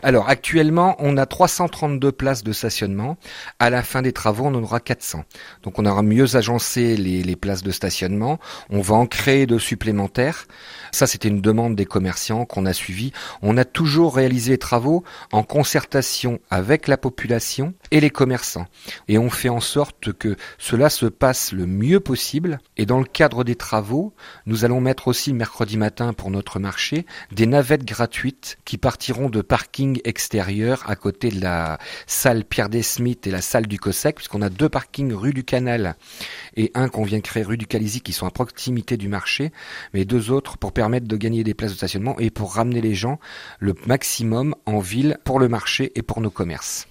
Alors actuellement, on a 332 places de stationnement. À la fin des travaux, on en aura 400. Donc on aura mieux agencé les places de stationnement. On va en créer de supplémentaires. Ça, c'était une demande des commerçants qu'on a suivie. On a toujours réalisé les travaux en concertation avec la population et les commerçants. Et on fait en sorte que cela se passe le mieux possible. Et dans le cadre des travaux, nous allons mettre aussi mercredi matin pour notre marché des navettes gratuites qui partiront de parking extérieur à côté de la salle Pierre Desmith et la salle du COSEC, puisqu'on a 2 parkings rue du Canal et un qu'on vient de créer rue du Calaisis qui sont à proximité du marché, mais 2 autres pour permettre de gagner des places de stationnement et pour ramener les gens le maximum en ville pour le marché et pour nos commerces.